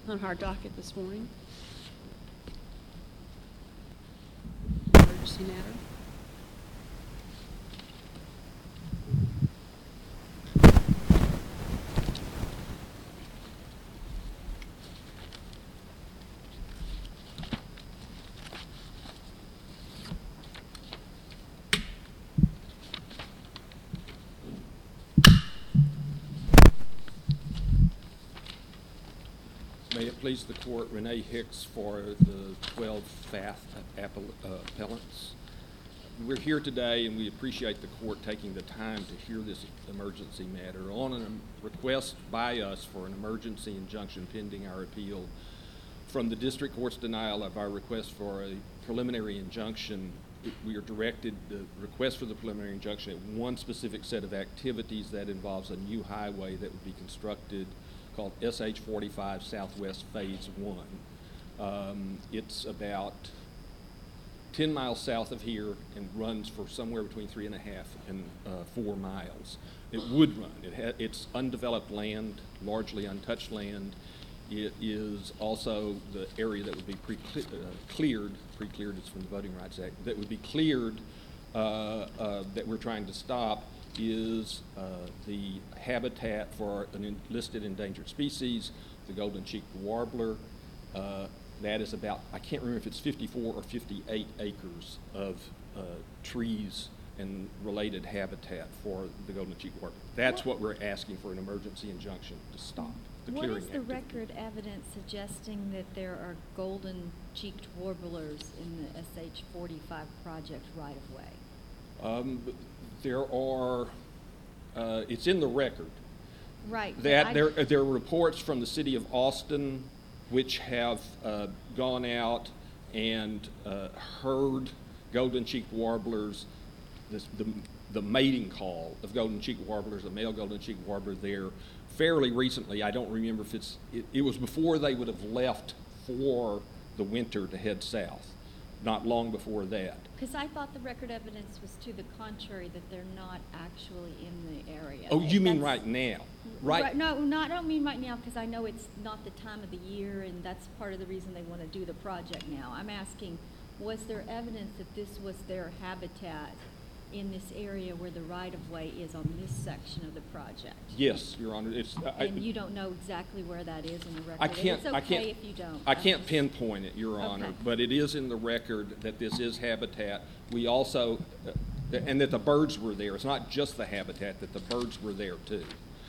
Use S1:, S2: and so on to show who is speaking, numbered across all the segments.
S1: on our docket this morning. Emergency matter.
S2: May it please the court, Renee Hicks for the 12 FAF appellants. We're here today and we appreciate the court taking the time to hear this emergency matter on a request by us for an emergency injunction pending our appeal from the district court's denial of our request for a preliminary injunction. We are directed the request for the preliminary injunction at one specific set of activities that involves a new highway that would be constructed called SH 45 Southwest Phase 1. It's about 10 miles south of here and runs for somewhere between 3.5 and 4 miles. It would run. It's undeveloped land, largely untouched land. It is also the area that would be cleared is from the Voting Rights Act, that would be cleared that we're trying to stop is the habitat for an listed endangered species, the golden-cheeked warbler. That is about, I can't remember if it's 54 or 58 acres of trees and related habitat for the golden-cheeked warbler. That's what we're asking for an emergency injunction to stop.
S3: What is the record evidence suggesting that there are golden-cheeked warblers in the SH 45 project right-of-way?
S2: There are, it's in the record.
S3: Right.
S2: That there are reports from the city of Austin which have gone out and heard golden-cheeked warblers, the mating call of golden-cheeked warblers, the male golden-cheeked warbler there fairly recently. I don't remember if it was before they would have left for the winter to head south, not long before that.
S3: Because I thought the record evidence was to the contrary, that they're not actually in the area.
S2: Oh, you mean right now? Right.
S3: No, I don't mean right now, because I know it's not the time of the year, and that's part of the reason they want to do the project now. I'm asking, was there evidence that this was their habitat in this area where the right-of-way is on this section of the project?
S2: Yes, Your Honor.
S3: And you don't know exactly where that is in the record?
S2: It's
S3: okay if you don't.
S2: I can't pinpoint it, Your Honor,
S3: okay.
S2: But it is in the record that this is habitat. We also, and that the birds were there. It's not just the habitat, that the birds were there too.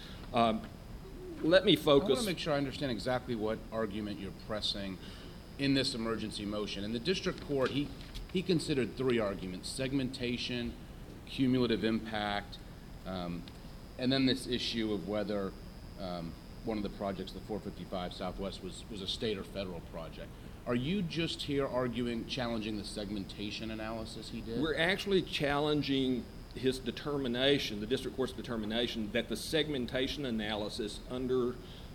S2: Let me focus.
S4: I want to make sure I understand exactly what argument you're pressing in this emergency motion. In the district court, he considered 3 arguments: segmentation, cumulative impact, and then this issue of whether one of the projects, the 455 Southwest, was a state or federal project. Are you just here challenging the segmentation analysis he did?
S2: We're actually challenging his determination, the district court's determination, that the segmentation analysis under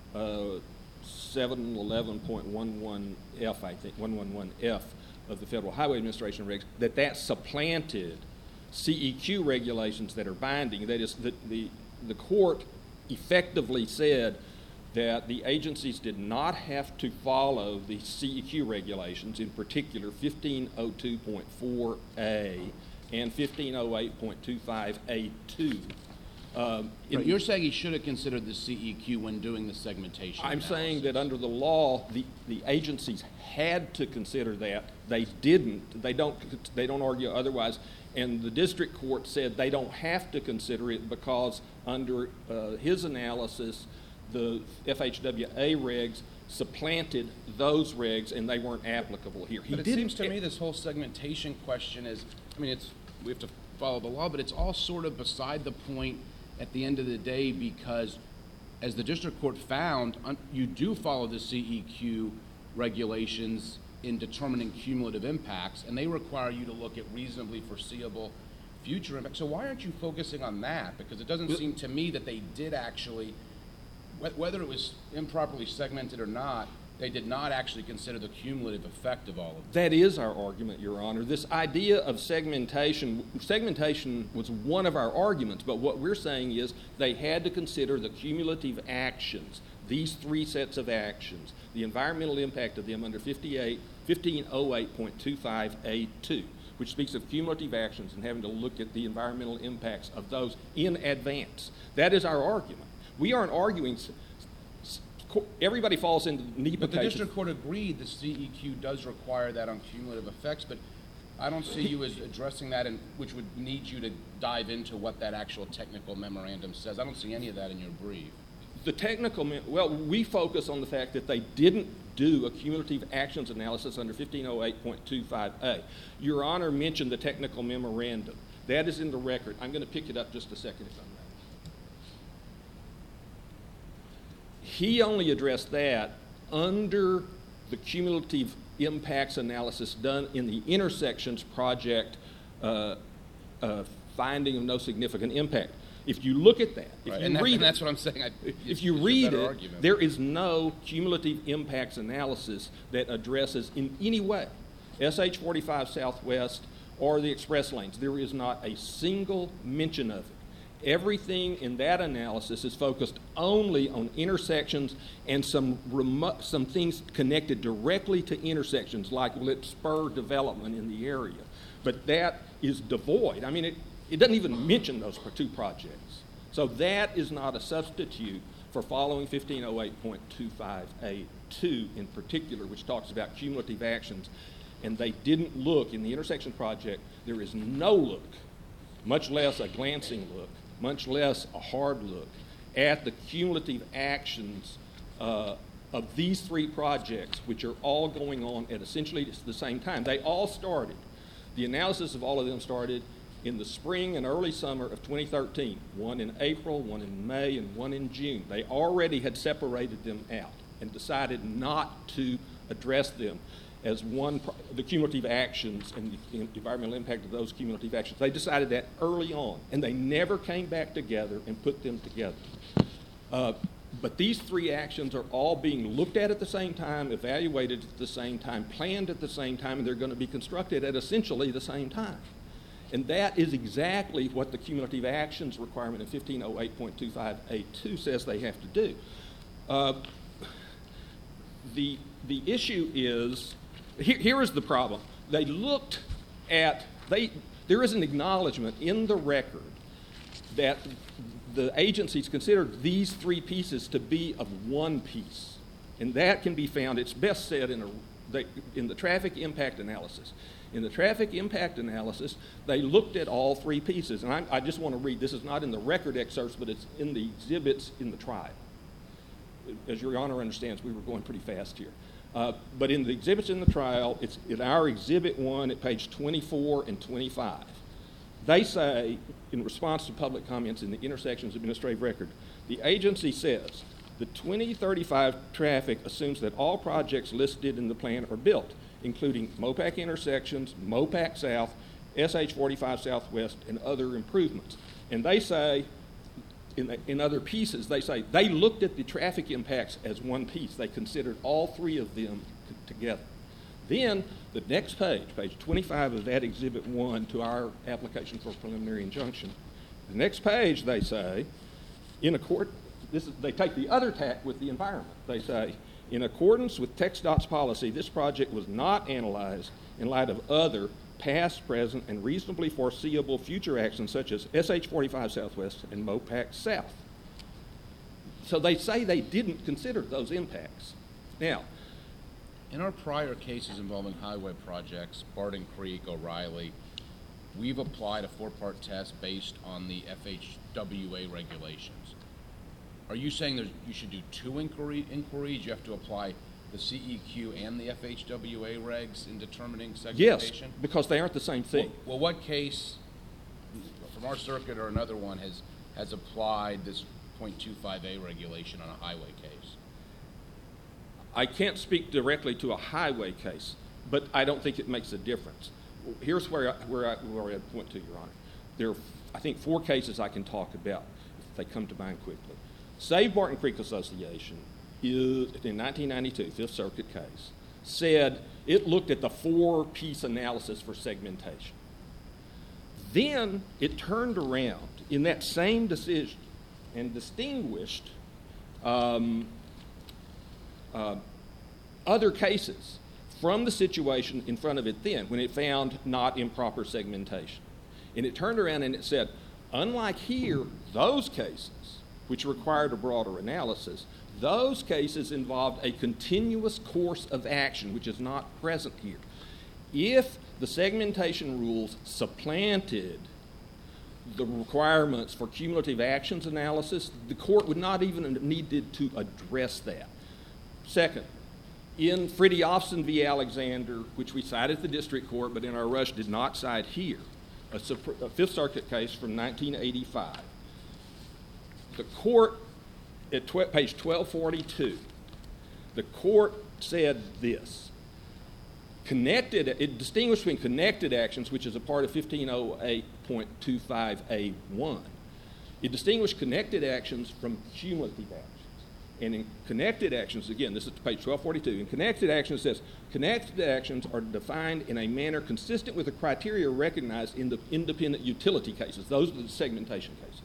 S2: 711.11F, I think, 111F of the Federal Highway Administration regs, that supplanted CEQ regulations that are binding. That is, the court effectively said that the agencies did not have to follow the CEQ regulations, in particular 1502.4A and 1508.25A2.
S4: You're saying he should have considered the CEQ when doing the segmentation
S2: I'm
S4: analysis.
S2: saying that under the law, the agencies had to consider that. They didn't. They don't argue otherwise. And the district court said they don't have to consider it because under his analysis, the FHWA regs supplanted those regs and they weren't applicable here.
S4: But it seems to me this whole segmentation question is, we have to follow the law, but it's all sort of beside the point at the end of the day, because as the district court found, you do follow the CEQ regulations in determining cumulative impacts, and they require you to look at reasonably foreseeable future impacts. So why aren't you focusing on that? Because it doesn't seem to me that they did actually, whether it was improperly segmented or not, they did not actually consider the cumulative effect of all of it.
S2: That is our argument, Your Honor. This idea of segmentation was one of our arguments, but what we're saying is they had to consider the cumulative actions. these three sets of actions, the environmental impact of them under 1508.25A2, which speaks of cumulative actions and having to look at the environmental impacts of those in advance. That is our argument. We aren't arguing, everybody falls into NEPA
S4: But the
S2: cases.
S4: district court agreed the CEQ does require that on cumulative effects, but I don't see you as addressing that, which would need you to dive into what that actual technical memorandum says. I don't see any of that in your brief.
S2: The technical, well, we focus on the fact that they didn't do a cumulative actions analysis under 1508.25A. Your Honor mentioned the technical memorandum. That is in the record. I'm going to pick it up just a second if I may. He only addressed that under the cumulative impacts analysis done in the intersections project finding of no significant impact. If you look at that,
S4: Right,
S2: if
S4: and
S2: you read
S4: that's
S2: it,
S4: what I'm saying.
S2: if you read it, there is no cumulative impacts analysis that addresses in any way SH 45 Southwest or the express lanes. There is not a single mention of it. Everything in that analysis is focused only on intersections and some things connected directly to intersections, like will it spur development in the area. But that is devoid. I mean, it doesn't even mention those two projects. So that is not a substitute for following 1508.25A2 in particular, which talks about cumulative actions. And they didn't look, in the intersection project, there is no look, much less a glancing look, much less a hard look, at the cumulative actions of these three projects, which are all going on at essentially the same time. They all started, the analysis of all of them started in the spring and early summer of 2013, one in April, one in May, and one in June. They already had separated them out and decided not to address them as the cumulative actions and the environmental impact of those cumulative actions. They decided that early on, and they never came back together and put them together. But these three actions are all being looked at the same time, evaluated at the same time, planned at the same time, and they're going to be constructed at essentially the same time. And that is exactly what the cumulative actions requirement in 1508.25A2 says they have to do. The issue is, here is the problem. They looked at, there is an acknowledgement in the record that the agencies considered these three pieces to be of one piece. And that can be found, it's best said in the traffic impact analysis. In the traffic impact analysis, they looked at all three pieces. And I just want to read, this is not in the record excerpts, but it's in the exhibits in the trial. As Your Honor understands, we were going pretty fast here. But in the exhibits in the trial, it's in our Exhibit 1 at page 24 and 25. They say, in response to public comments in the Intersections Administrative Record, the agency says, the 2035 traffic assumes that all projects listed in the plan are built, including MOPAC intersections, MOPAC South, SH 45 Southwest, and other improvements. And they say, in other pieces, they say they looked at the traffic impacts as one piece. They considered all three of them together. Then, the next page, page 25 of that Exhibit 1 to our application for preliminary injunction, the next page they say, they take the other tack with the environment. They say, in accordance with TxDOT's policy, this project was not analyzed in light of other past, present, and reasonably foreseeable future actions such as SH 45 Southwest and MOPAC South. So they say they didn't consider those impacts. Now,
S4: in our prior cases involving highway projects, Barton Creek, O'Reilly, we've applied a four-part test based on the FHWA regulations. Are you saying you should do two inquiries? You have to apply the CEQ and the FHWA regs in determining segmentation?
S2: Yes, because they aren't the same thing.
S4: Well, what case from our circuit or another one has applied this .25A regulation on a highway case?
S2: I can't speak directly to a highway case, but I don't think it makes a difference. Here's where I point to, Your Honor. There are, I think, 4 cases I can talk about if they come to mind quickly. Save Barton Creek Association is, in 1992, Fifth Circuit case, said it looked at the 4-piece analysis for segmentation. Then it turned around in that same decision and distinguished other cases from the situation in front of it then, when it found not improper segmentation. And it turned around and it said, unlike here, those cases, which required a broader analysis, those cases involved a continuous course of action, which is not present here. If the segmentation rules supplanted the requirements for cumulative actions analysis, the court would not even have needed to address that. Second, in Fridtjofsen v. Alexander, which we cited at the district court, but in our rush did not cite here, a Fifth Circuit case from 1985, the court, at page 1242, the court said this: it distinguished between connected actions, which is a part of 1508.25A1. It distinguished connected actions from cumulative actions. And in connected actions, again, this is page 1242, in connected actions it says, connected actions are defined in a manner consistent with the criteria recognized in the independent utility cases. Those are the segmentation cases.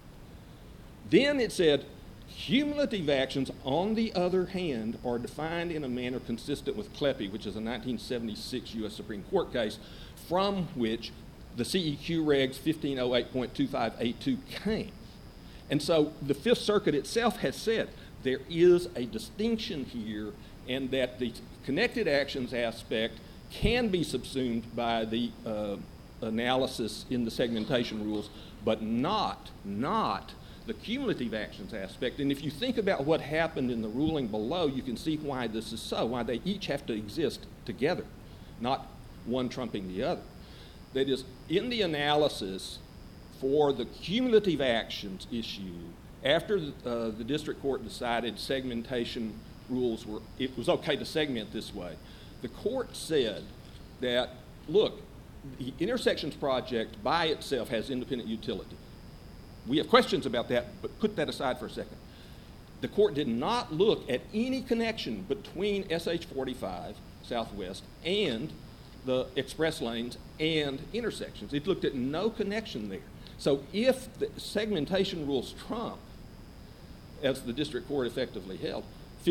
S2: Then it said, cumulative actions, on the other hand, are defined in a manner consistent with CLEPI, which is a 1976 U.S. Supreme Court case, from which the CEQ regs 1508.25A2 came. And so the Fifth Circuit itself has said there is a distinction here, and that the connected actions aspect can be subsumed by the analysis in the segmentation rules, but not the cumulative actions aspect. And if you think about what happened in the ruling below, you can see why this is so, why they each have to exist together, not one trumping the other. That is, in the analysis for the cumulative actions issue, after the district court decided segmentation rules it was okay to segment this way, the court said that, look, the intersections project by itself has independent utility. We have questions about that, but put that aside for a second. The court did not look at any connection between SH45 Southwest and the express lanes and intersections. It looked at no connection there. So if the segmentation rules trump, as the district court effectively held,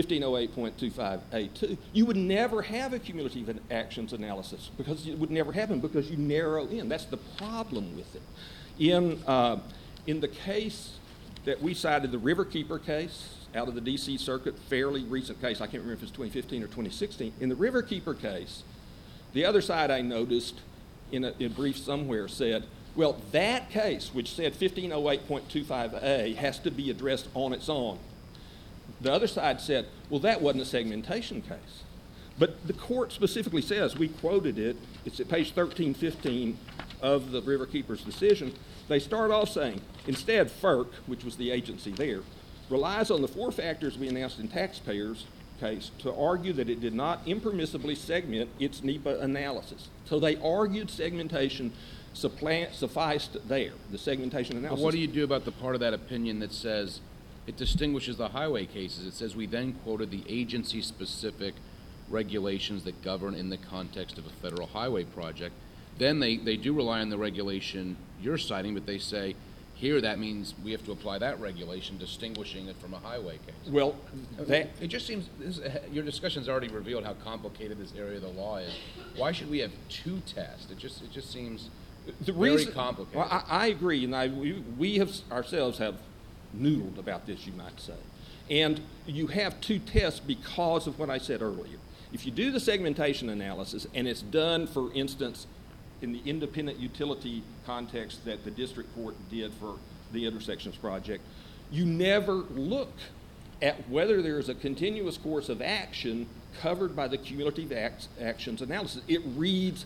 S2: 1508.25A2, you would never have a cumulative actions analysis, because it would never happen, because you narrow in. That's the problem with it. In the case that we cited, the Riverkeeper case out of the D.C. Circuit, fairly recent case, I can't remember if it's 2015 or 2016. In the Riverkeeper case, the other side, I noticed in a brief somewhere, said, well, that case, which said 1508.25A, has to be addressed on its own. The other side said, well, that wasn't a segmentation case. But the court specifically says, we quoted it, it's at page 1315 of the Riverkeeper's decision. They start off saying, instead, FERC, which was the agency there, relies on the four factors we announced in taxpayers' case to argue that it did not impermissibly segment its NEPA analysis. So they argued segmentation sufficed there, the segmentation analysis.
S4: But what do you do about the part of that opinion that says it distinguishes the highway cases? It says we then quoted the agency-specific regulations that govern in the context of a federal highway project. Then they do rely on the regulation you're citing, but they say here that means we have to apply that regulation, distinguishing it from a highway case.
S2: Well,
S4: it just seems, your discussion's already revealed how complicated this area of the law is. Why should we have two tests? It just seems very complicated.
S2: Well, I agree, and we ourselves have noodled about this, you might say. And you have two tests because of what I said earlier. If you do the segmentation analysis, and it's done, for instance, in the independent utility context that the district court did for the intersections project, you never look at whether there's a continuous course of action covered by the cumulative actions analysis. It reads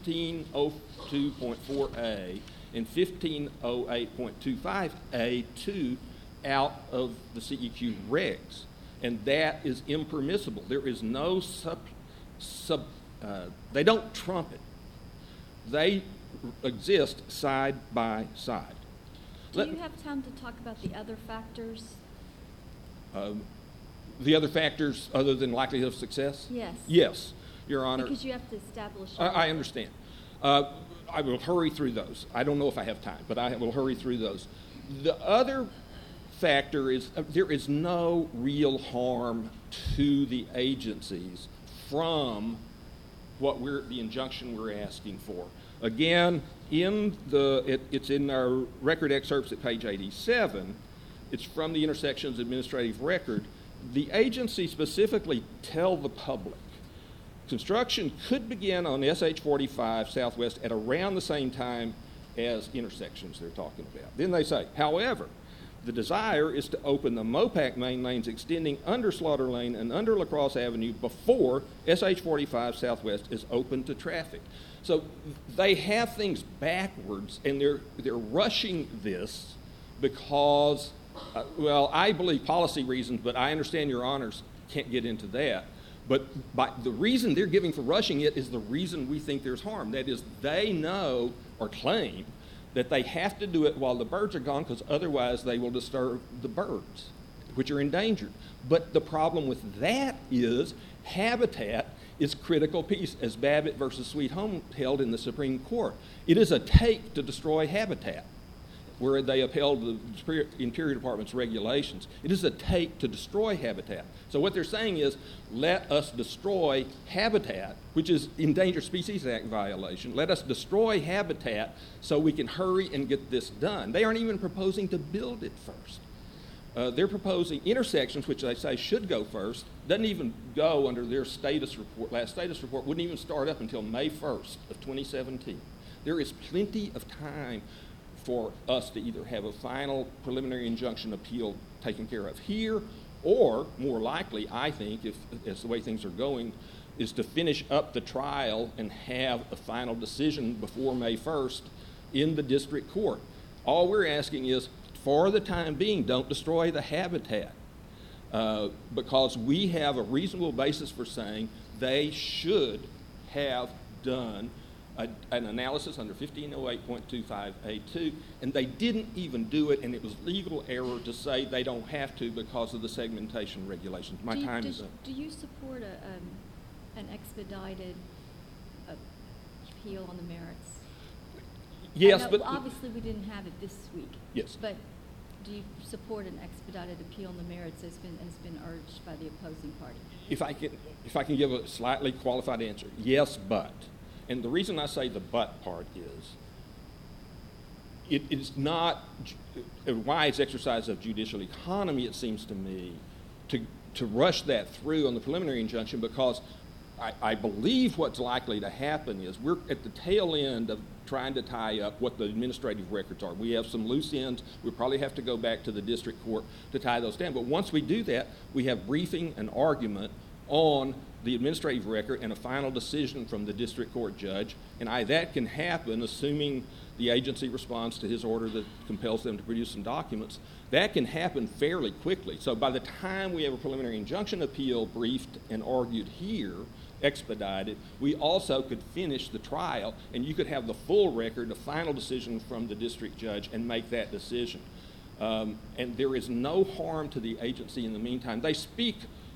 S2: 1502.4A and 1508.25A2 out of the CEQ regs, and that is impermissible. There is no they don't trump it. They exist side by side.
S3: Do you have time to talk about the other factors?
S2: The other factors other than likelihood of success?
S3: Yes.
S2: Yes, Your Honor.
S3: Because you have to establish.
S2: I understand. I will hurry through those. I don't know if I have time, but I will hurry through those. The other factor is there is no real harm to the agencies from the injunction we're asking for. Again, it's in our record excerpts at page 87. It's from the Intersections Administrative Record. The agency specifically tell the public construction could begin on SH 45 Southwest at around the same time as intersections they're talking about. Then they say, however, the desire is to open the MOPAC main lanes extending under Slaughter Lane and under La Crosse Avenue before SH 45 Southwest is open to traffic. So they have things backwards, and they're rushing this because, well, I believe policy reasons, but I understand your honors can't get into that. But the reason they're giving for rushing it is the reason we think there's harm. That is, they know or claim that they have to do it while the birds are gone because otherwise they will disturb the birds, which are endangered. But the problem with that is habitat is critical piece, as Babbitt versus Sweet Home held in the Supreme Court. It is a take to destroy habitat, where they upheld the Interior Department's regulations. It is a take to destroy habitat. So what they're saying is, let us destroy habitat, which is Endangered Species Act violation. Let us destroy habitat so we can hurry and get this done. They aren't even proposing to build it first. They're proposing intersections, which they say should go first, doesn't even go under their status report. Last status report wouldn't even start up until May 1st of 2017. There is plenty of time for us to either have a final preliminary injunction appeal taken care of here, or more likely, I think, if as the way things are going, is to finish up the trial and have a final decision before May 1st in the district court. All we're asking is, for the time being, don't destroy the habitat, because we have a reasonable basis for saying they should have done an analysis under 1508.25A2, and they didn't even do it, and it was legal error to say they don't have to because of the segmentation regulations. My time is up.
S3: Do you support an expedited appeal on the merits?
S2: Yes,
S3: I know,
S2: but
S3: obviously we didn't have it this week.
S2: Yes.
S3: But do you support an expedited appeal on the merits as been urged by the opposing party?
S2: If I can give a slightly qualified answer, yes, but. And the reason I say the but part is, it is not a wise exercise of judicial economy, it seems to me, to rush that through on the preliminary injunction, because I believe what's likely to happen is we're at the tail end of trying to tie up what the administrative records are. We have some loose ends. We probably have to go back to the district court to tie those down. But once we do that, we have briefing and argument on the administrative record and a final decision from the district court judge. And that can happen, assuming the agency responds to his order that compels them to produce some documents. That can happen fairly quickly. So by the time we have a preliminary injunction appeal briefed and argued here, expedited, we also could finish the trial, and you could have the full record, a final decision from the district judge, and make that decision. And there is no harm to the agency in the meantime. They speak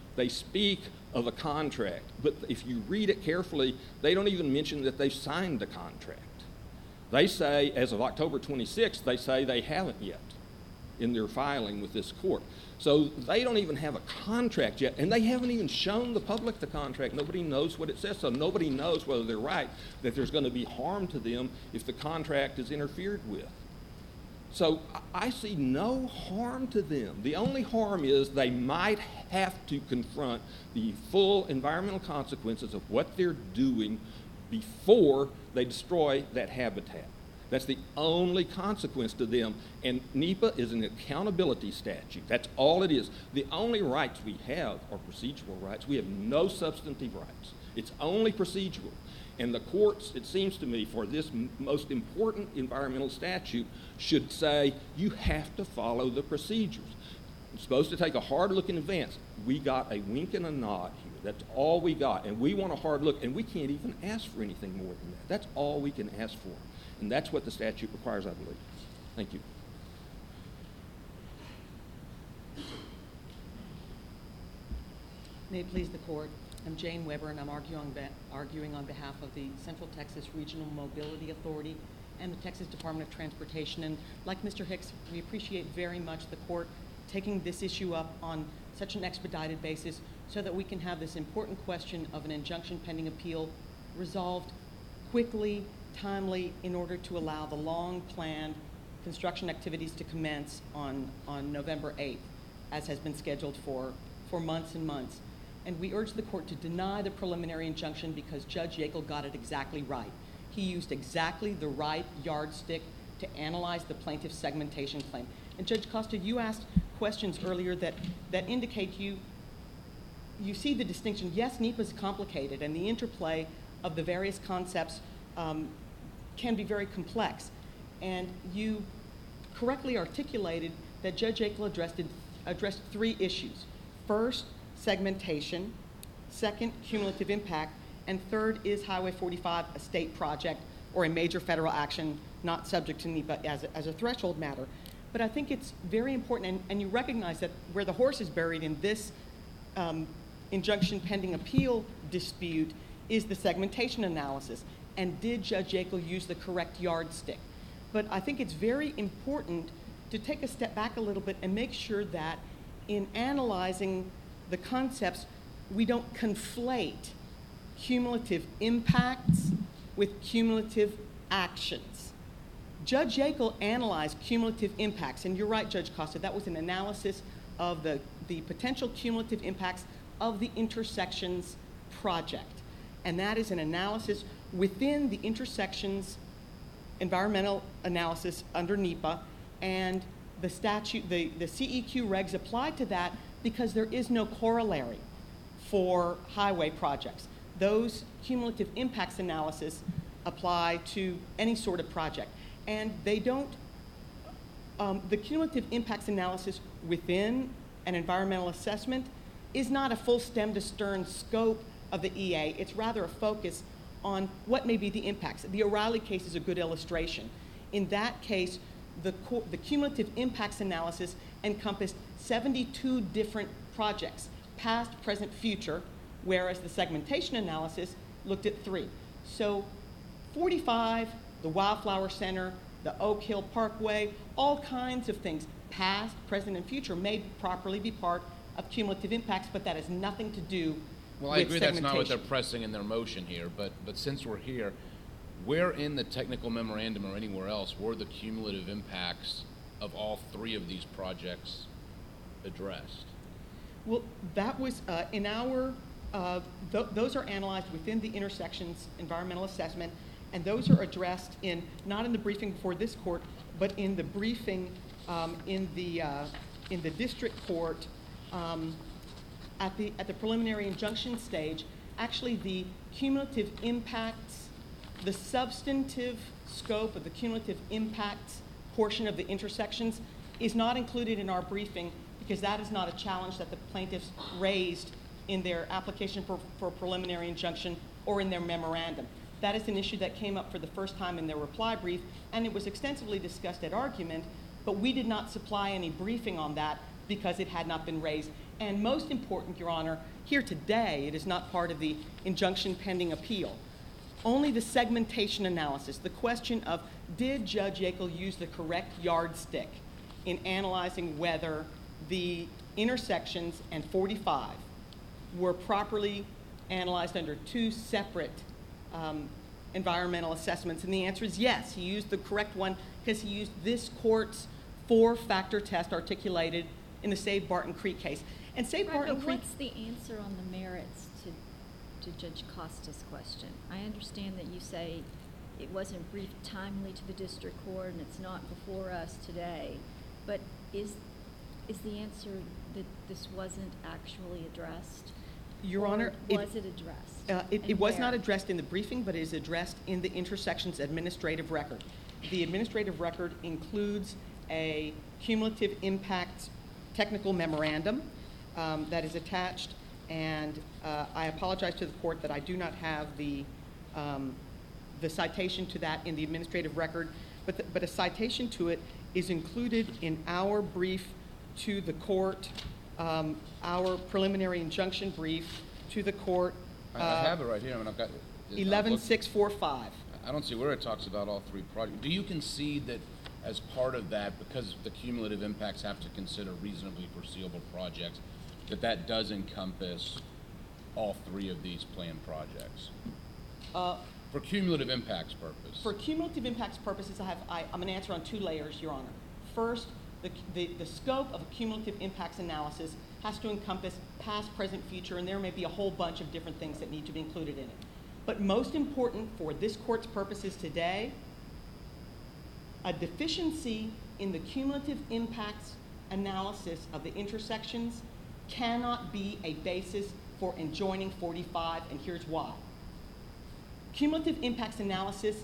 S2: of a contract, but if you read it carefully, they don't even mention that they've signed the contract. They say, as of October 26th, they say they haven't yet in their filing with this court. So they don't even have a contract yet, and they haven't even shown the public the contract. Nobody knows what it says, so nobody knows whether they're right, that there's going to be harm to them if the contract is interfered with. So I see no harm to them. The only harm is they might have to confront the full environmental consequences of what they're doing before they destroy that habitat. That's the only consequence to them. And NEPA is an accountability statute. That's all it is. The only rights we have are procedural rights. We have no substantive rights. It's only procedural. And the courts, it seems to me, for this most important environmental statute should say, you have to follow the procedures. It's supposed to take a hard look in advance. We got a wink and a nod here. That's all we got. And we want a hard look, and we can't even ask for anything more than that. That's all we can ask for. And that's what the statute requires, I believe. Thank you.
S1: May it please the court. I'm Jane Weber, and I'm arguing on behalf of the Central Texas Regional Mobility Authority and the Texas Department of Transportation. And like Mr. Hicks, we appreciate very much the court taking this issue up on such an expedited basis so that we can have this important question of an injunction pending appeal resolved quickly, timely, in order to allow the long-planned construction activities to commence on November 8th, as has been scheduled for months and months. And we urge the court to deny the preliminary injunction because Judge Yackel got it exactly right. He used exactly the right yardstick to analyze the plaintiff's segmentation claim. And Judge Costa, you asked questions earlier that indicate you see the distinction. Yes, NEPA is complicated, and the interplay of the various concepts can be very complex. And you correctly articulated that Judge Yackel addressed three issues. First, segmentation. Second, cumulative impact. And third, is Highway 45 a state project or a major federal action not subject to NEPA as a threshold matter? But I think it's very important, and you recognize that where the horse is buried in this injunction pending appeal dispute is the segmentation analysis. And did Judge Yackel use the correct yardstick? But I think it's very important to take a step back a little bit and make sure that in analyzing the concepts, we don't conflate cumulative impacts with cumulative actions. Judge Yackel analyzed cumulative impacts, and you're right, Judge Costa, that was an analysis of the potential cumulative impacts of the intersections project. And that is an analysis within the intersections environmental analysis under NEPA, and the statute, the CEQ regs apply to that because there is no corollary for highway projects. Those cumulative impacts analysis apply to any sort of project. And they don't, the cumulative impacts analysis within an environmental assessment is not a full stem to stern scope of the EA. It's rather a focus on what may be the impacts. The O'Reilly case is a good illustration. In that case, the cumulative impacts analysis encompassed 72 different projects, past, present, future, whereas the segmentation analysis looked at 3. So 45, the Wildflower Center, the Oak Hill Parkway, all kinds of things, past, present, and future, may properly be part of cumulative impacts, but that has nothing to do
S4: Well,
S1: with
S4: I agree that's not what they're
S1: segmentation.
S4: pressing in their motion here, but since we're here, where in the technical memorandum or anywhere else were the cumulative impacts of all 3 of these projects addressed?
S1: Well, that was in our, those are analyzed within the intersections environmental assessment, and those are addressed in, not in the briefing before this court, but in the briefing in the district court at the preliminary injunction stage. Actually, the cumulative impacts, the substantive scope of the cumulative impacts portion of the intersections is not included in our briefing because that is not a challenge that the plaintiffs raised in their application for preliminary injunction or in their memorandum. That is an issue that came up for the first time in their reply brief, and it was extensively discussed at argument, but we did not supply any briefing on that because it had not been raised. And most important, Your Honor, here today, it is not part of the injunction pending appeal. Only the segmentation analysis, the question of did Judge Yackel use the correct yardstick in analyzing whether the intersections and 45 were properly analyzed under 2 separate environmental assessments? And the answer is yes. He used the correct one because he used this court's 4-factor test articulated in the Save Barton Creek case. And Save
S3: Right,
S1: Barton
S3: but
S1: Creek...
S3: what's the answer on the merits to Judge Costa's question? I understand that you say it wasn't briefed timely to the district court and it's not before us today, but is the answer that this wasn't actually addressed?
S1: Your
S3: Or
S1: Honor,
S3: was it addressed?
S1: It
S3: And
S1: was not
S3: where?
S1: addressed in the briefing, but it is addressed in the intersections administrative record. The administrative record includes a cumulative impacts technical memorandum that is attached, and I apologize to the court that I do not have the citation to that in the administrative record, but a citation to it is included in our brief to the court, our preliminary injunction brief to the court.
S4: I have it right here. I mean, I've got.
S1: 11645.
S4: I don't see where it talks about all 3 projects. Do you concede that as part of that, because the cumulative impacts have to consider reasonably foreseeable projects, that does encompass all three of these planned projects? For cumulative impacts purpose.
S1: For cumulative impacts purposes, I'm going to answer on two layers, Your Honor. First, the scope of a cumulative impacts analysis has to encompass past, present, future, and there may be a whole bunch of different things that need to be included in it. But most important for this court's purposes today, a deficiency in the cumulative impacts analysis of the intersections cannot be a basis for enjoining 45, and here's why. Cumulative impacts analysis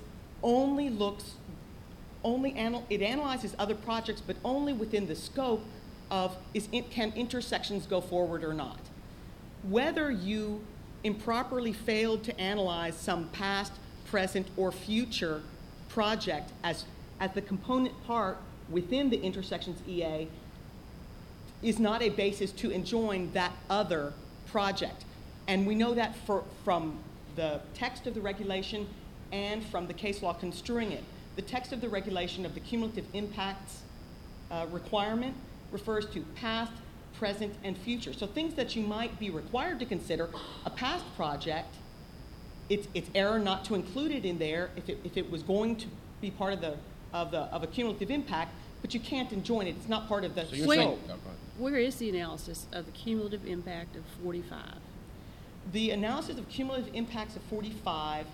S1: it analyzes other projects, but only within the scope of can intersections go forward or not. Whether you improperly failed to analyze some past, present, or future project as the component part within the intersections EA is not a basis to enjoin that other project. And we know that from the text of the regulation and from the case law construing it. The text of the regulation of the cumulative impacts requirement refers to past, present, and future. So things that you might be required to consider, a past project, it's error not to include it in there if it was going to be part of a cumulative impact, but you can't enjoin it. It's not part of the
S4: So you're
S1: scope.
S4: saying,
S5: Where is the analysis of the cumulative impact of 45?
S1: The analysis of cumulative impacts of 45,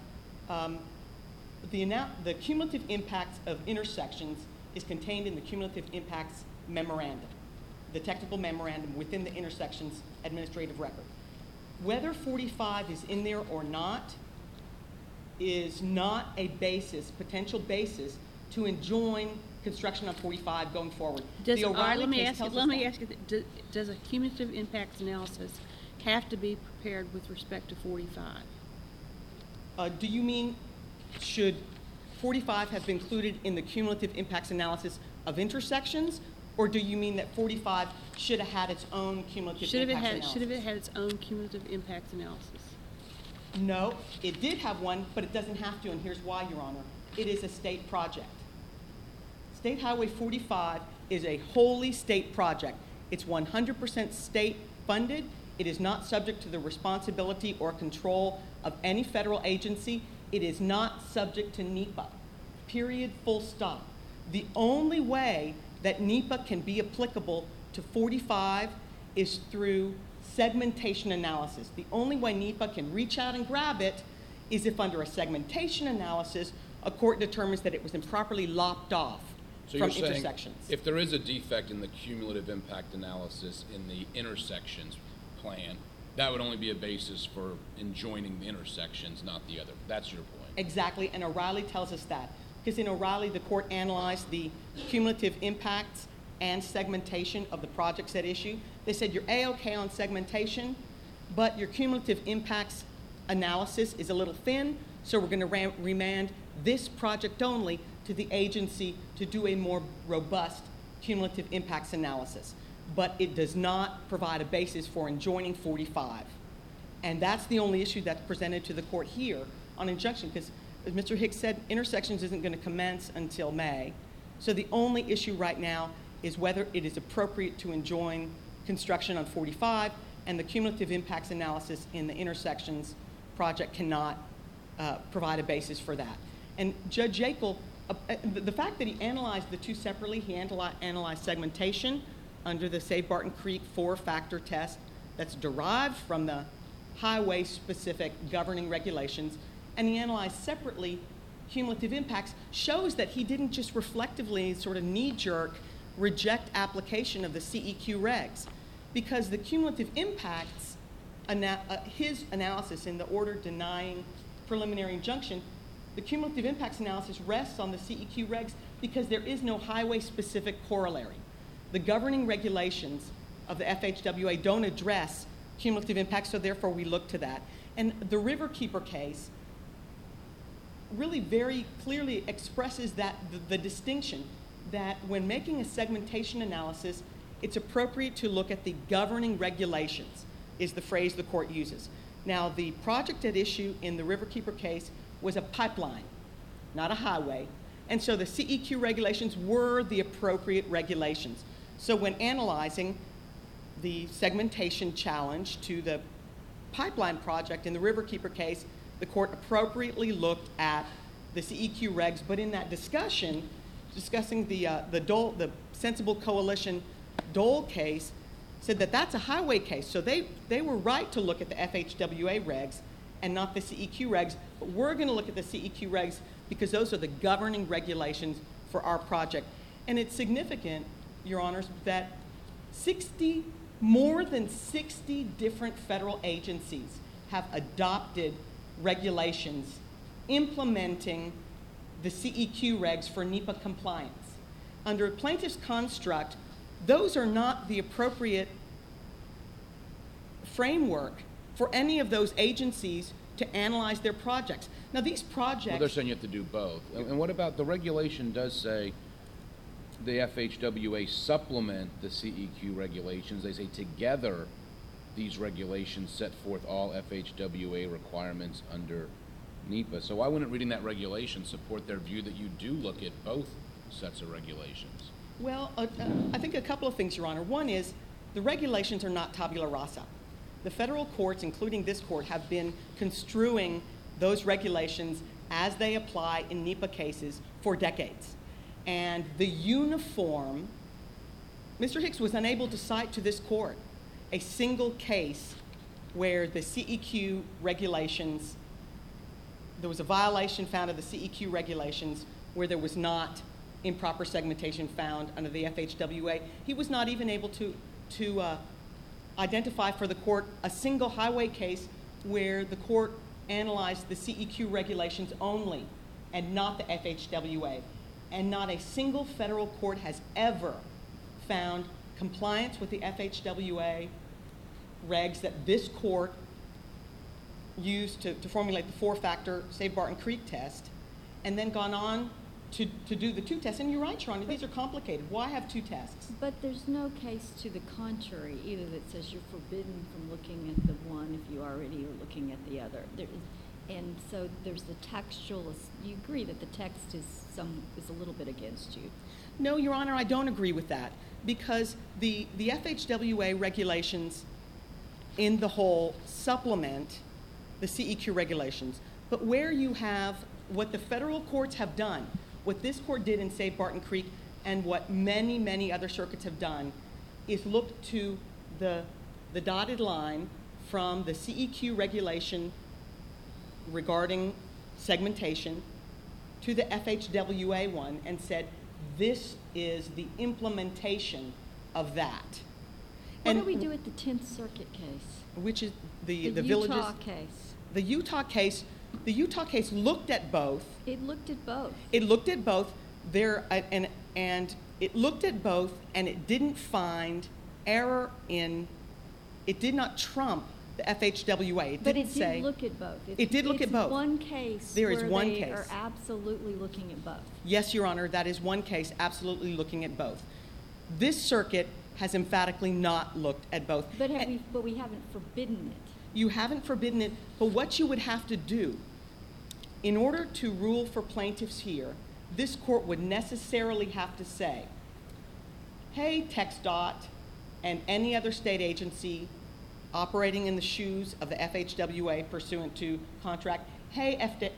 S1: the cumulative impacts of intersections is contained in the cumulative impacts memorandum, the technical memorandum within the intersections administrative record. Whether 45 is in there or not is not a potential basis to enjoin construction on 45 going forward.
S5: Does,
S1: The
S5: all right,
S1: O'Reilly
S5: let me
S1: case
S5: ask you,
S1: tells us
S5: let me
S1: that.
S5: ask you, does a cumulative impacts analysis have to be prepared with respect to 45?
S1: Do you mean, should 45 have been included in the cumulative impacts analysis of intersections? Or do you mean that 45 should have had its own cumulative impacts analysis?
S5: Should have it had its own cumulative impacts analysis?
S1: No, it did have one, but it doesn't have to, and here's why, Your Honor. It is a state project. State Highway 45 is a wholly state project. It's 100% state funded. It is not subject to the responsibility or control of any federal agency. It is not subject to NEPA, period, full stop. The only way that NEPA can be applicable to 45 is through segmentation analysis. The only way NEPA can reach out and grab it is if under a segmentation analysis, a court determines that it was improperly lopped off
S4: so
S1: from
S4: you're saying
S1: intersections.
S4: if there is a defect in the cumulative impact analysis in the intersections plan, that would only be a basis for enjoining the intersections, not the other. That's your point.
S1: Exactly, and O'Reilly tells us that. Because in O'Reilly, the court analyzed the cumulative impacts and segmentation of the projects at issue. They said you're A-okay on segmentation, but your cumulative impacts analysis is a little thin, so we're going to remand this project only to the agency to do a more robust cumulative impacts analysis. But it does not provide a basis for enjoining 45. And that's the only issue that's presented to the court here on injunction, because as Mr. Hicks said, intersections isn't going to commence until May. So the only issue right now is whether it is appropriate to enjoin construction on 45, and the cumulative impacts analysis in the intersections project cannot provide a basis for that. And Judge Yackel, the fact that he analyzed the two separately, he analyzed segmentation under the Save Barton Creek 4-factor test that's derived from the highway-specific governing regulations, and he analyzed separately cumulative impacts, shows that he didn't just reflectively sort of knee-jerk reject application of the CEQ regs, because the cumulative impacts, his analysis in the order denying preliminary injunction, the cumulative impacts analysis rests on the CEQ regs because there is no highway-specific corollary. The governing regulations of the FHWA don't address cumulative impacts, so therefore we look to that. And the Riverkeeper case really very clearly expresses that the distinction that when making a segmentation analysis, it's appropriate to look at the governing regulations, is the phrase the court uses. Now, the project at issue in the Riverkeeper case was a pipeline, not a highway, And so the CEQ regulations were the appropriate regulations. So when analyzing the segmentation challenge to the pipeline project in the Riverkeeper case, the court appropriately looked at the CEQ regs, but in that discussion, discussing the Sensible Coalition Dole case, said that that's a highway case. So they were right to look at the FHWA regs and not the CEQ regs, but we're going to look at the CEQ regs because those are the governing regulations for our project. And it's significant, Your Honors, that more than 60 different federal agencies have adopted regulations implementing the CEQ regs for NEPA compliance. Under plaintiff's construct, those are not the appropriate framework for any of those agencies to analyze their projects. Now, these projects...
S4: Well, they're saying you have to do both. And what about, the regulation does say the FHWA supplement the CEQ regulations. They say together these regulations set forth all FHWA requirements under NEPA. So why wouldn't reading that regulation support their view that you do look at both sets of regulations?
S1: Well, I think a couple of things, Your Honor. One is the regulations are not tabula rasa. The federal courts, including this court, have been construing those regulations as they apply in NEPA cases for decades. And the uniform, Mr. Hicks was unable to cite to this court a single case where the CEQ regulations, there was a violation found of the CEQ regulations where there was not improper segmentation found under the FHWA. He was not even able to identify for the court a single highway case where the court analyzed the CEQ regulations only and not the FHWA. And not a single federal court has ever found compliance with the FHWA regs that this court used to formulate the four-factor Save Barton Creek test, and then gone on to do the two tests. And you're right, Sharon, these are complicated. Why have two tests?
S3: But there's no case to the contrary, either that says you're forbidden from looking at the one if you already are looking at the other. And so there's the textual, you agree that the text is a little bit against you.
S1: No, Your Honor, I don't agree with that, because the FHWA regulations in the whole supplement the CEQ regulations. But where you have what the federal courts have done, what this court did in Save Barton Creek, and what many, many other circuits have done, is look to the dotted line from the CEQ regulation regarding segmentation to the FHWA one and said, this is the implementation of that.
S3: What do we do with the 10th Circuit case?
S1: Which is the
S3: Utah
S1: villages.
S3: case.
S1: The Utah case looked at both.
S3: It looked at both.
S1: It looked at both. And it looked at both, and it didn't find error in. It did not trump the FHWA.
S3: But it did look at both.
S1: It did look at both.
S3: It's one case
S1: There is
S3: where
S1: one
S3: they
S1: case.
S3: are absolutely looking at both.
S1: Yes, Your Honor, that is one case absolutely looking at both. This circuit has emphatically not looked at both.
S3: But we haven't forbidden it.
S1: You haven't forbidden it, but what you would have to do in order to rule for plaintiffs here, this court would necessarily have to say, hey, TxDOT and any other state agency operating in the shoes of the FHWA pursuant to contract, hey,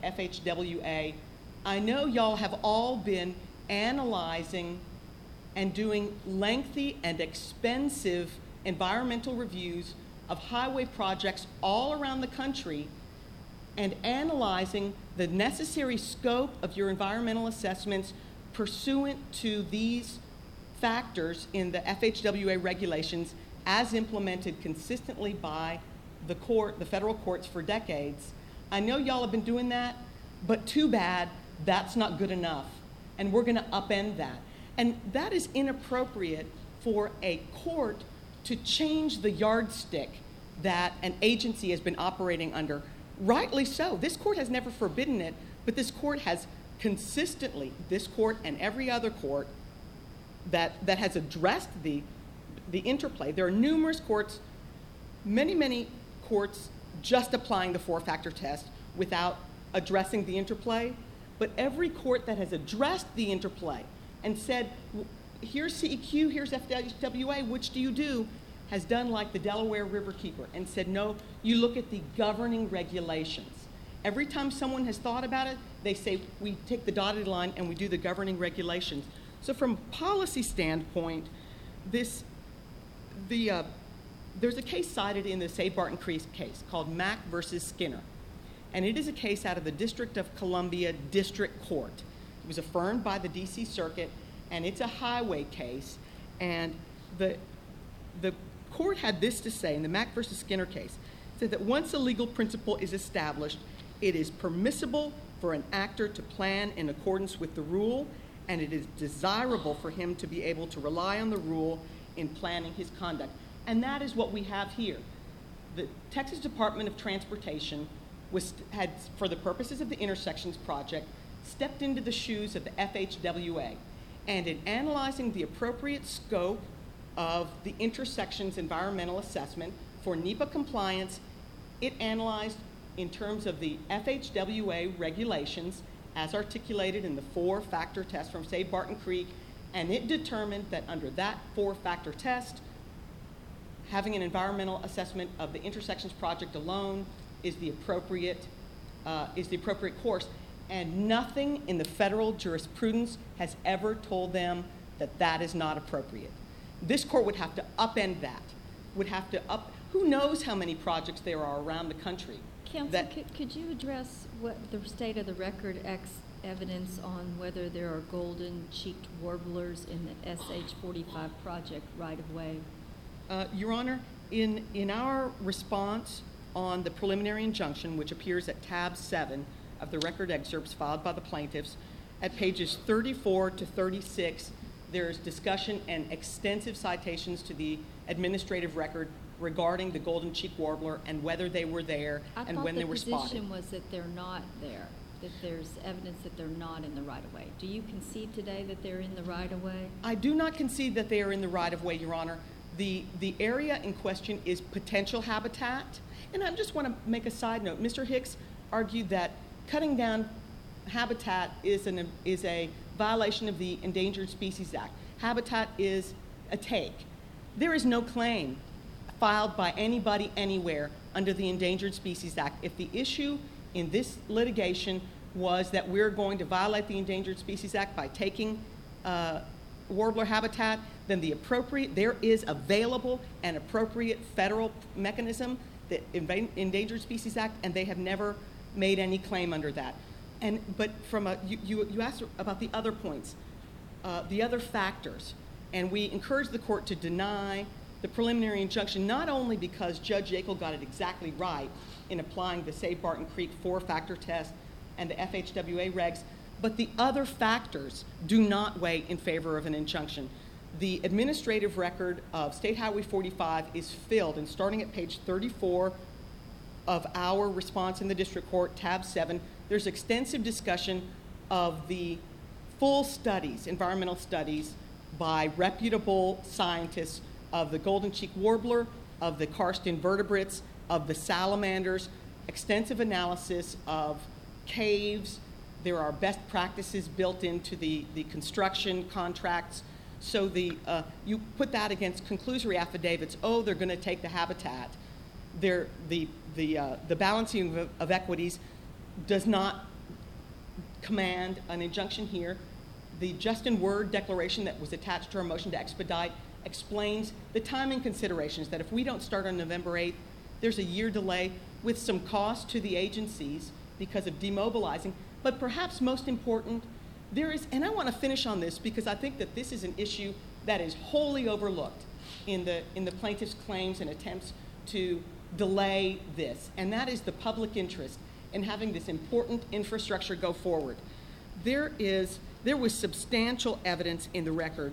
S1: FHWA, I know y'all have all been analyzing and doing lengthy and expensive environmental reviews of highway projects all around the country and analyzing the necessary scope of your environmental assessments pursuant to these factors in the FHWA regulations as implemented consistently by the federal courts for decades. I know y'all have been doing that, but too bad, that's not good enough. And we're gonna upend that. And that is inappropriate for a court to change the yardstick that an agency has been operating under. Rightly so. This court has never forbidden it, but this court has consistently, this court and every other court that has addressed the interplay. There are numerous courts, many courts just applying the four-factor test without addressing the interplay. but every court that has addressed the interplay and said, here's CEQ, here's FWA, which do you do, has done like the Delaware Riverkeeper and said, no, you look at the governing regulations. Every time someone has thought about it, they say, we take the dotted line and we do the governing regulations. So from a policy standpoint, there's a case cited in the Save Barton Creek case called Mack versus Skinner. And it is a case out of the District of Columbia District Court. It was affirmed by the DC Circuit, and it's a highway case. And the court had this to say in the Mack versus Skinner case, said that once a legal principle is established, it is permissible for an actor to plan in accordance with the rule, and it is desirable for him to be able to rely on the rule in planning his conduct. And that is what we have here. The Texas Department of Transportation had, for the purposes of the Intersections Project, stepped into the shoes of the FHWA. And in analyzing the appropriate scope of the intersections environmental assessment for NEPA compliance, it analyzed in terms of the FHWA regulations as articulated in the 4-factor test from Save Barton Creek, and it determined that under that 4-factor test, having an environmental assessment of the Intersections Project alone is the appropriate course. And nothing in the federal jurisprudence has ever told them that that is not appropriate. This court would have to upend that, who knows how many projects there are around the country.
S3: Counsel, could you address what the state of the record evidence on whether there are golden-cheeked warblers in the SH-45 project right-of-way?
S1: Your Honor, in our response on the preliminary injunction, which appears at tab 7 of the record excerpts filed by the plaintiffs, at pages 34 to 36, there's discussion and extensive citations to the administrative record regarding the golden-cheeked warbler and whether they were there and when they were spotted.
S3: I thought the position was that they're not there, that there's evidence that they're not in the right-of-way. Do you concede today that they're in the right-of-way?
S1: I do not concede that they are in the right-of-way, Your Honor. The area in question is potential habitat. And I just want to make a side note. Mr. Hicks argued that cutting down habitat is a violation of the Endangered Species Act. Habitat is a take. There is no claim filed by anybody anywhere under the Endangered Species Act. If the issue in this litigation was that we're going to violate the Endangered Species Act by taking warbler habitat, then there is available and appropriate federal mechanism, the Endangered Species Act, and they have never made any claim under that. But you asked about the other points, the other factors, and we encourage the court to deny the preliminary injunction, not only because Judge Yackel got it exactly right in applying the Save Barton Creek 4-factor test and the FHWA regs, but the other factors do not weigh in favor of an injunction. The administrative record of State Highway 45 is filled, and starting at page 34 of our response in the district court, tab 7, there's extensive discussion of the full studies, environmental studies, by reputable scientists of the golden-cheeked warbler, of the karst invertebrates, of the salamanders, extensive analysis of caves. There are best practices built into the construction contracts. So you put that against conclusory affidavits, oh, they're going to take the habitat. The balancing of equities does not command an injunction here. The Justin Word declaration that was attached to our motion to expedite explains the timing considerations, that if we don't start on November 8th, there's a year delay with some cost to the agencies because of demobilizing. But perhaps most important, there is, and I want to finish on this because I think that this is an issue that is wholly overlooked in the plaintiff's claims and attempts to delay this, and that is the public interest in having this important infrastructure go forward. There was substantial evidence in the record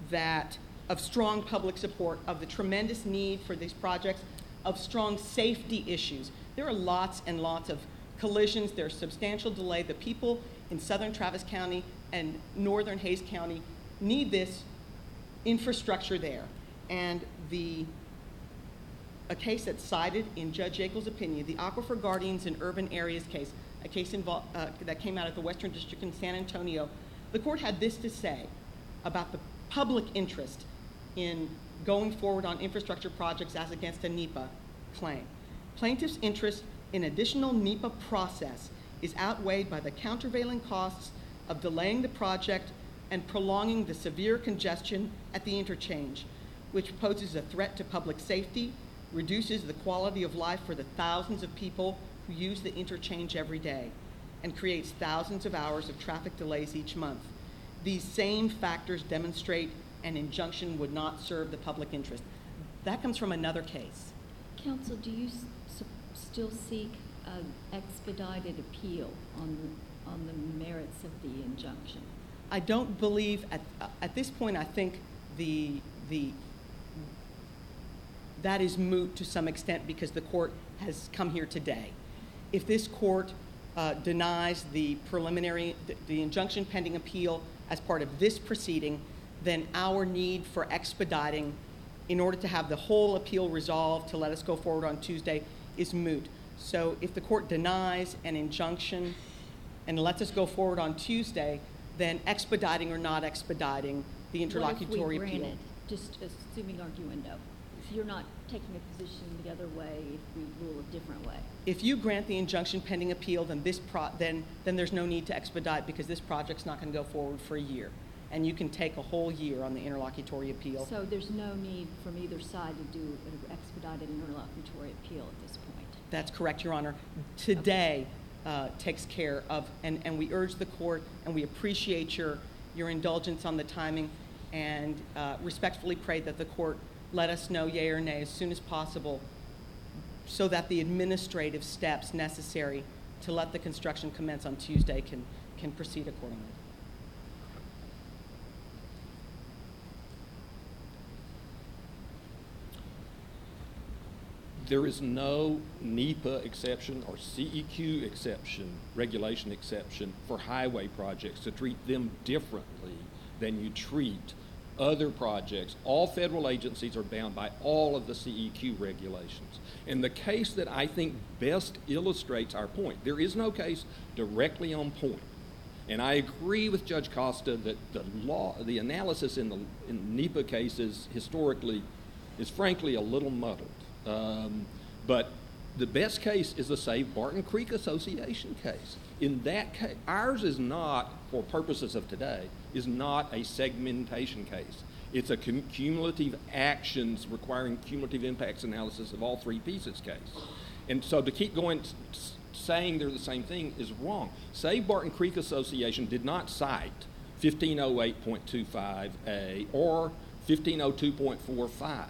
S1: of strong public support, of the tremendous need for these projects, of strong safety issues. There are lots and lots of collisions. There's substantial delay. The people in southern Travis County and northern Hays County need this infrastructure there. And a case that's cited in Judge Yackel's opinion, the Aquifer Guardians in Urban Areas case, a case that came out of the Western District in San Antonio, the court had this to say about the public interest in going forward on infrastructure projects as against a NEPA claim. Plaintiff's interest in additional NEPA process is outweighed by the countervailing costs of delaying the project and prolonging the severe congestion at the interchange, which poses a threat to public safety, reduces the quality of life for the thousands of people who use the interchange every day, and creates thousands of hours of traffic delays each month. These same factors demonstrate an injunction would not serve the public interest. That comes from another case.
S3: Counsel, do you still seek an expedited appeal on the merits of the injunction?
S1: I don't believe, at this point, I think that is moot to some extent because the court has come here today. If this court denies the injunction pending appeal as part of this proceeding, then our need for expediting in order to have the whole appeal resolved to let us go forward on Tuesday is moot. So if the court denies an injunction and lets us go forward on Tuesday, then expediting or not expediting the interlocutory
S3: What if we
S1: appeal.
S3: grant it, just assuming arguendo? If you're not taking a position the other way, if we rule a different way?
S1: If you grant the injunction pending appeal, then then there's no need to expedite because this project's not going to go forward for a year. And you can take a whole year on the interlocutory appeal.
S3: So there's no need from either side to do an expedited interlocutory appeal at this point?
S1: That's correct, Your Honor. Today takes care of, and we urge the court, and we appreciate your indulgence on the timing, and respectfully pray that the court let us know yea or nay as soon as possible so that the administrative steps necessary to let the construction commence on Tuesday can proceed accordingly.
S2: There is no NEPA exception or CEQ exception, regulation exception for highway projects to treat them differently than you treat other projects. All federal agencies are bound by all of the CEQ regulations. And the case that I think best illustrates our point, there is no case directly on point. And I agree with Judge Costa that the analysis in NEPA cases historically is frankly a little muddled. But the best case is the Save Barton Creek Association case. In that case, ours is not, for purposes of today, is not a segmentation case. It's a cumulative actions requiring cumulative impacts analysis of all three pieces case. And so to keep going saying they're the same thing is wrong. Save Barton Creek Association did not cite 1508.25A or 1502.4A.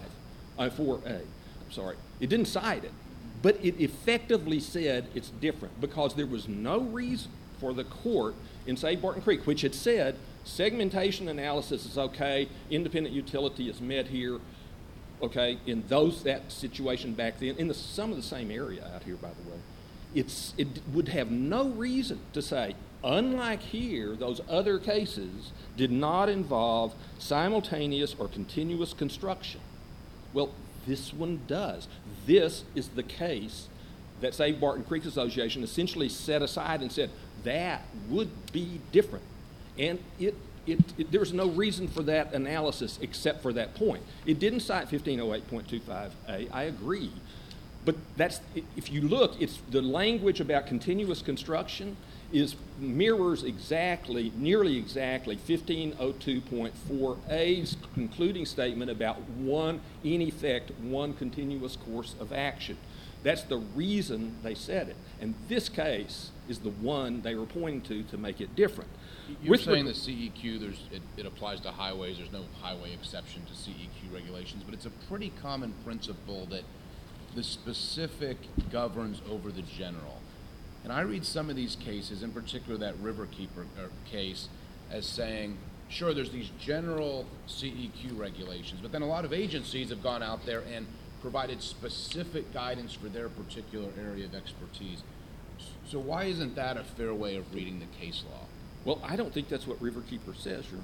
S2: It didn't cite it, but it effectively said it's different because there was no reason for the court in Save Barton Creek, which had said segmentation analysis is okay, independent utility is met here, okay, in that situation back then, in some of the same area out here, by the way. It would have no reason to say, unlike here, those other cases did not involve simultaneous or continuous construction. Well, this one does. This is the case that Save Barton Creek Association essentially set aside and said that would be different. And there's no reason for that analysis except for that point. It didn't cite 1508.25A, I agree. But if you look, it's the language about continuous construction mirrors nearly exactly 1502.4A's concluding statement about in effect, one continuous course of action. That's the reason they said it. And this case is the one they were pointing to make it different.
S4: You're saying the CEQ, it applies to highways. There's no highway exception to CEQ regulations, but it's a pretty common principle that the specific governs over the general. And I read some of these cases, in particular that Riverkeeper case, as saying, sure, there's these general CEQ regulations, but then a lot of agencies have gone out there and provided specific guidance for their particular area of expertise. So why isn't that a fair way of reading the case law?
S2: Well, I don't think that's what Riverkeeper says, Your Honor.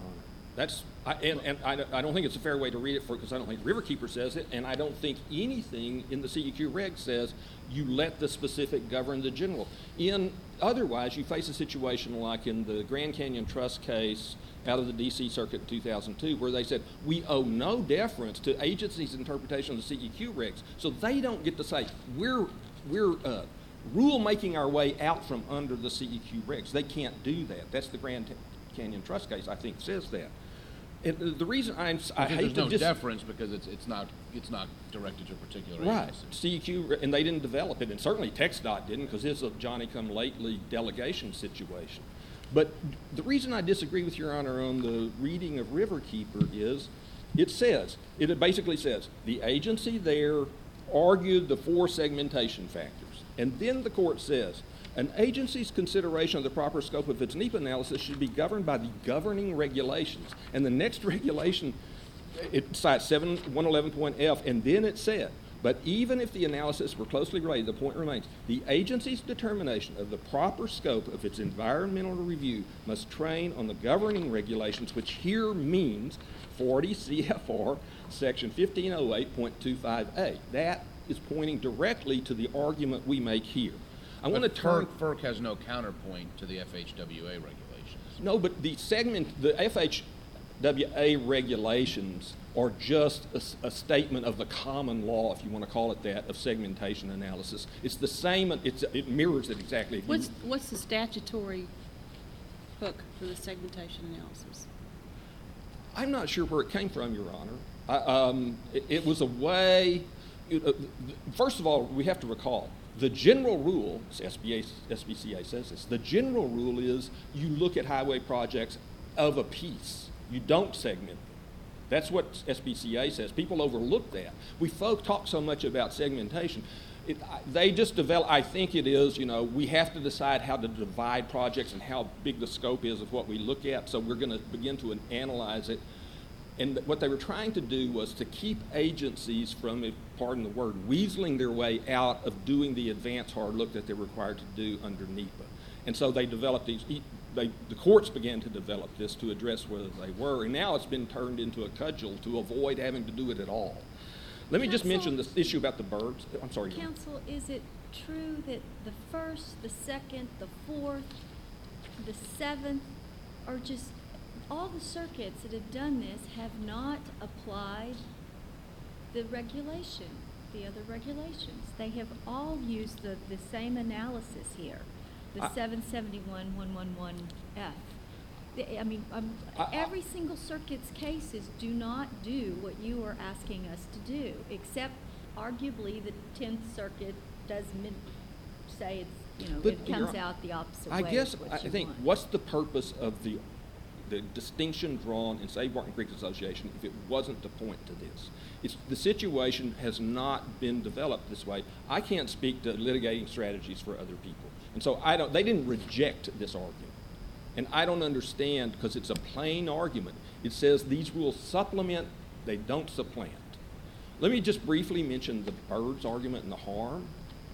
S2: I don't think it's a fair way to read it because I don't think Riverkeeper says it, and I don't think anything in the CEQ reg says you let the specific govern the general. Otherwise, you face a situation like in the Grand Canyon Trust case out of the D.C. Circuit in 2002, where they said, we owe no deference to agencies' interpretation of the CEQ regs, so they don't get to say, we're rule-making our way out from under the CEQ regs. They can't do that. That's the Grand Canyon Trust case, I think, says that. And the reason I hate
S4: there's no deference because it's not directed to a particular agency.
S2: Right. CEQ, and they didn't develop it, and certainly TxDOT didn't because it's a Johnny-come-lately delegation situation. But the reason I disagree with Your Honor on the reading of Riverkeeper is it basically says, the agency there argued the 4 segmentation factors. And then the court says, an agency's consideration of the proper scope of its NEPA analysis should be governed by the governing regulations. And the next regulation, it cites 7111.F, and then it said, but even if the analysis were closely related, the point remains, the agency's determination of the proper scope of its environmental review must train on the governing regulations, which here means 40 CFR section 1508.25A. That is pointing directly to the argument we make here. I want to turn.
S4: FERC has no counterpoint to the FHWA regulations.
S2: No, but the FHWA regulations are just a statement of the common law, if you want to call it that, of segmentation analysis. It's the same. It mirrors it exactly.
S5: What's the statutory hook for the segmentation analysis?
S2: I'm not sure where it came from, Your Honor. It was a way. First of all, we have to recall. The general rule, SBCA says this, the general rule is you look at highway projects of a piece. You don't segment them. That's what SBCA says. People overlook that. We folk talk so much about segmentation. They just develop, I think it is, we have to decide how to divide projects and how big the scope is of what we look at, so we're going to begin to analyze it. And what they were trying to do was to keep agencies from, pardon the word, weaseling their way out of doing the advanced hard look that they're required to do under NEPA. And so they developed these, the courts began to develop this to address whether they were, and now it's been turned into a cudgel to avoid having to do it at all. Let me just mention this issue about the birds. I'm sorry.
S3: Counsel, is it true that the first, the second, the fourth, the seventh are just all the circuits that have done this have not applied the regulation, the other regulations? They have all used the same analysis here, the 771.111F. Every single circuit's cases do not do what you are asking us to do, except arguably the 10th Circuit does say it comes out the opposite way.
S2: I think what's the purpose of the distinction drawn in, say, Barton Creek Association if it wasn't to point to this? The situation has not been developed this way. I can't speak to litigating strategies for other people. And so they didn't reject this argument. And I don't understand, because it's a plain argument. It says these rules supplement, they don't supplant. Let me just briefly mention the birds argument and the harm.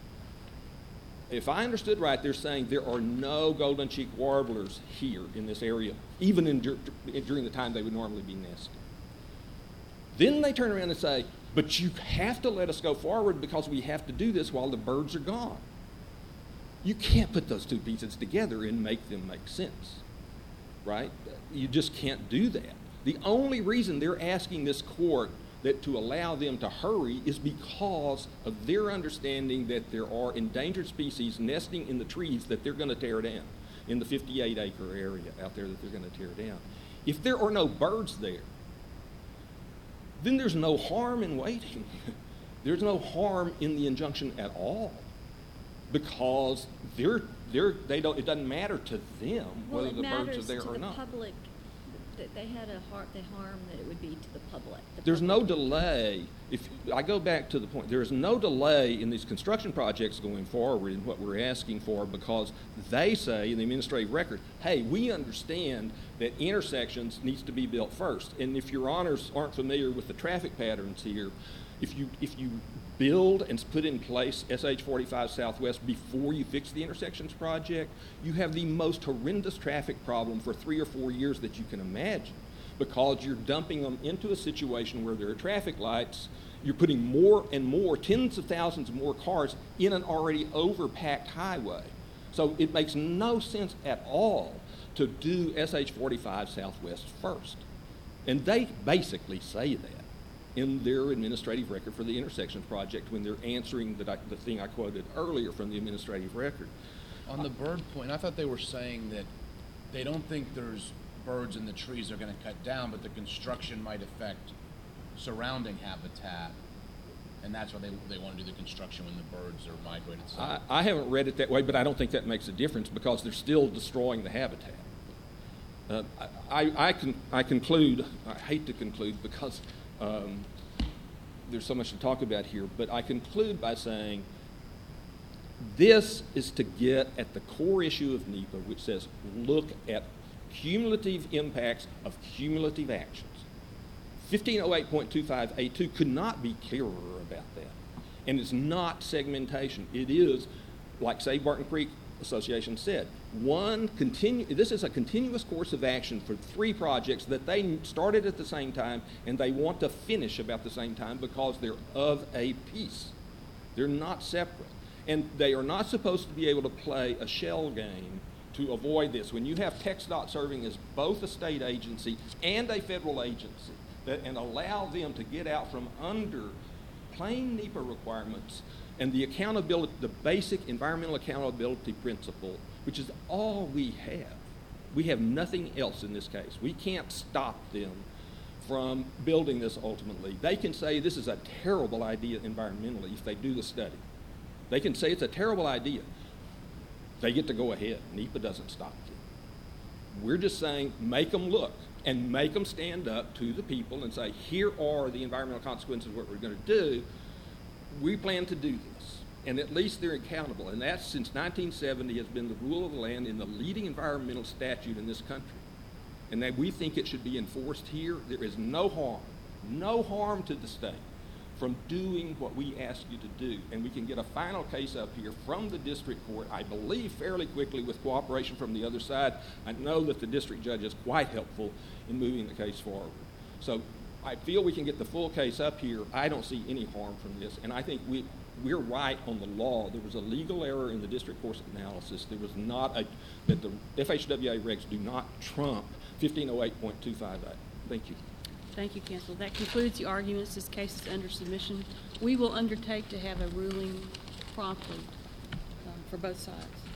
S2: If I understood right, they're saying there are no golden cheek warblers here in this area, even during the time they would normally be nesting. Then they turn around and say, but you have to let us go forward because we have to do this while the birds are gone. You can't put those two pieces together and make them make sense, right? You just can't do that. The only reason they're asking this court to allow them to hurry is because of their understanding that there are endangered species nesting in the trees that they're going to tear down in the 58-acre area out there that they're going to tear down. If there are no birds there, then there's no harm in waiting. There's no harm in the injunction at all, because it doesn't matter to them whether the birds are there or not.
S3: Well, it matters to the public. They had the harm that it would be to the public.
S2: There's no delay. If I go back to the point, there is no delay in these construction projects going forward in what we're asking for, because they say in the administrative record, hey, we understand that intersections needs to be built first. And if your honors aren't familiar with the traffic patterns here, if you build and put in place SH 45 Southwest before you fix the intersections project, you have the most horrendous traffic problem for 3 or 4 years that you can imagine, because you're dumping them into a situation where there are traffic lights. You're putting more and more, tens of thousands of more cars in an already overpacked highway. So it makes no sense at all to do SH 45 Southwest first. And they basically say that in their administrative record for the intersections project when they're answering the thing I quoted earlier from the administrative record.
S4: On the bird point, I thought they were saying that they don't think there's birds in the trees they're gonna cut down, but the construction might affect surrounding habitat, and that's why they wanna do the construction when the birds are migrated south.
S2: I haven't read it that way, but I don't think that makes a difference because they're still destroying the habitat. I conclude, I hate to conclude because there's so much to talk about here, but I conclude by saying this is to get at the core issue of NEPA, which says look at cumulative impacts of cumulative actions. 1508.25A2 could not be clearer about that. And it's not segmentation. It is, like Save Barton Creek Association said, this is a continuous course of action for 3 projects that they started at the same time and they want to finish about the same time because they're of a piece. They're not separate. And they are not supposed to be able to play a shell game to avoid this. When you have TxDOT serving as both a state agency and a federal agency and allow them to get out from under plain NEPA requirements and the accountability, the basic environmental accountability principle, which is all we have. We have nothing else in this case. We can't stop them from building this ultimately. They can say this is a terrible idea environmentally if they do the study. They can say it's a terrible idea. They get to go ahead. NEPA doesn't stop them. We're just saying make them look and make them stand up to the people and say, here are the environmental consequences of what we're going to do. We plan to do this. And at least they're accountable. And that, since 1970, has been the rule of the land in the leading environmental statute in this country. And that we think it should be enforced here. There is no harm to the state from doing what we ask you to do. And we can get a final case up here from the district court, I believe fairly quickly with cooperation from the other side. I know that the district judge is quite helpful in moving the case forward. So I feel we can get the full case up here. I don't see any harm from this. And I think we're right on the law. There was a legal error in the district court's analysis. There was not that the FHWA regs do not trump 1508.258. Thank you.
S5: Thank you, counsel. That concludes the arguments. This case is under submission. We will undertake to have a ruling promptly for both sides.